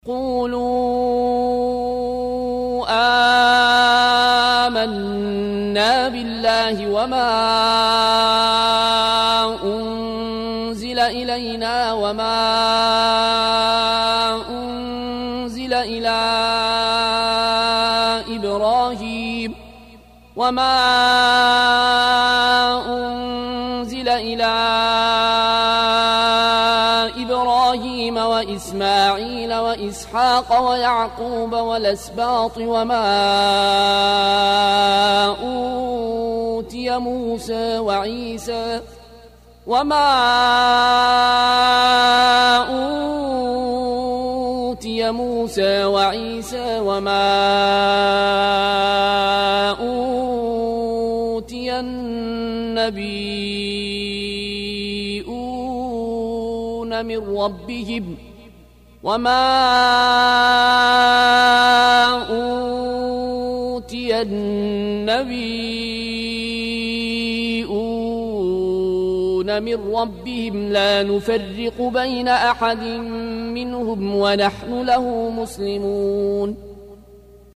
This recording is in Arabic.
قولوا آمنا بالله وما أنزل إلينا وما أنزل إلى إبراهيم وإسماعيل وإسحاق ويعقوب والأسباط وما أوتي موسى وعيسى وما أوتي النبيون من ربهم لا نفرق بين أحد منهم ونحن له مسلمون